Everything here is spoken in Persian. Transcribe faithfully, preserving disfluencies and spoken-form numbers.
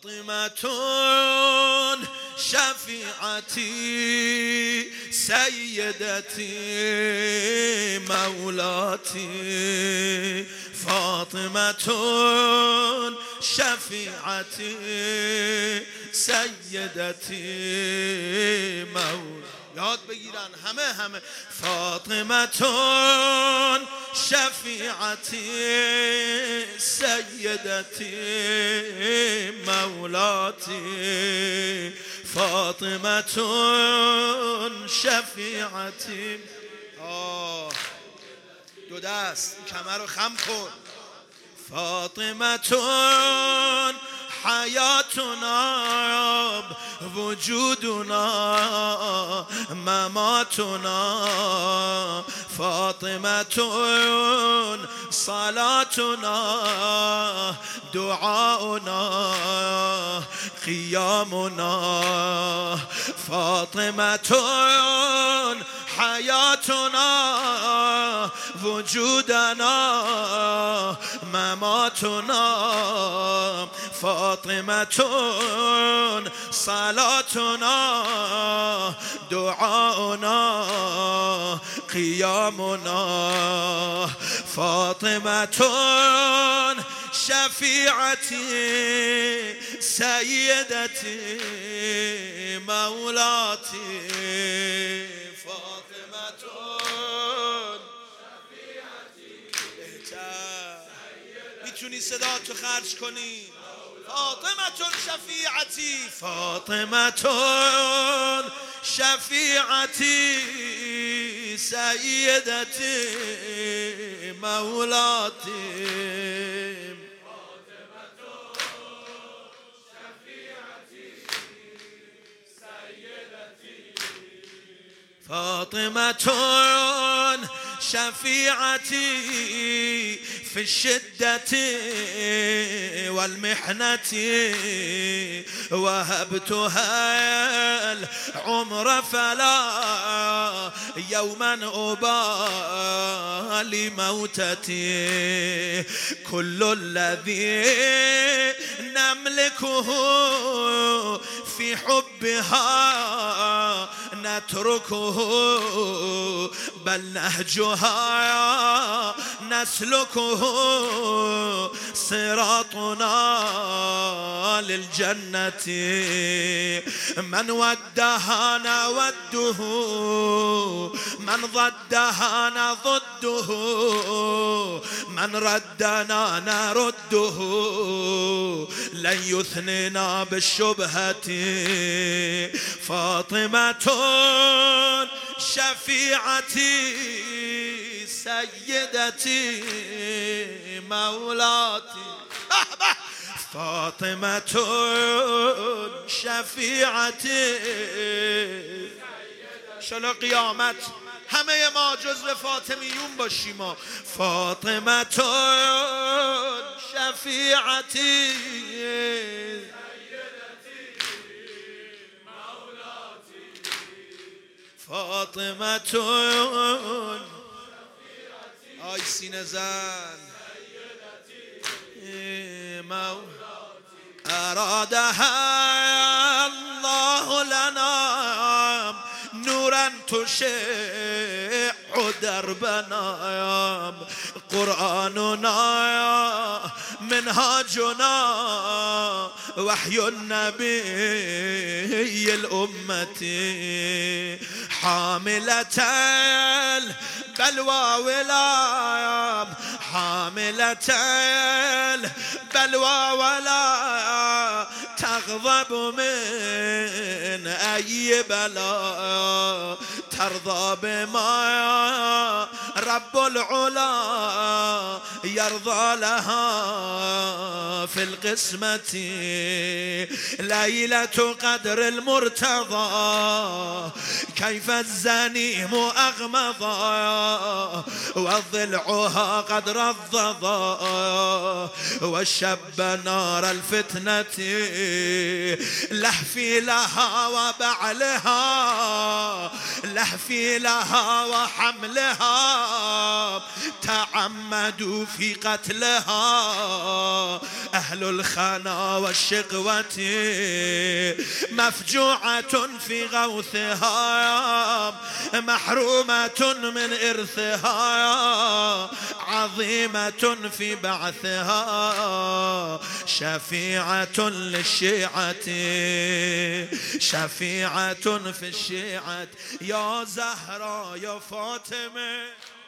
فاطمة شفيعتي سيدتي مولاتي فاطمة شفيعتي سيدتي مولاتي یاد بگیرن همه همه فاطمة شفیعتی سیدتی مولاتی فاطمة شفیعتی. آه دو دست کمر رو خم کن. فاطمة حياتنا وجودنا مماتنا فاطمة صلاتنا دعاؤنا قيامنا فاطمة حياتنا وجودنا مماتنا فاطمة صلاتنا دعاؤنا قيامنا فاطمة شفيعتي سيدتي مولاتي فاطمة شفيعتي میتونی صدا تو خرج کنی. فاطمة شفيعتي فاطمة شفيعتي سيدتي مولاتي فاطمة شفيعتي سيدتي فاطمة شفيعتي في الشدة والمحنة وهبتها العمر فلا يوما أبالي موتتي كل الذي نملكه في حبها نتركه بل نهجها نسلكه صراطنا للجنة من ودها نوده من ضدها نضده من ردنا نرده لن يثننا بالشبهة فاطمة شفيعتي سيدتي مولاتي فاطمة شفيعتي. شلا قیامت همه ما جزو فاطمیون باشیم. ما فاطمة شفيعتي فاطمة آی سینه زن أرادها الله لنا نورا تشع دربنا قرآننا منهاجنا وحي النبي الأمة حاملة البلوى ولا حاملة البلوى ولا تغضب من أي بلاء ترضى بما رب العلا يرضى لها في القسمة ليلة قدر المرتضى كيف الزنيم أغمضى وضلعها قد رضضى والشب نار الفتنة لهفي لها وبعلها لهفي لها وحملها تعمدوا في قتلها أهل الخنا والشقوة مفجوعة في غوثها محرومة من إرثها عظيمة في بعثها شفيعة للشيعة شفيعة في الشيعة يا زهرة يا فاطمة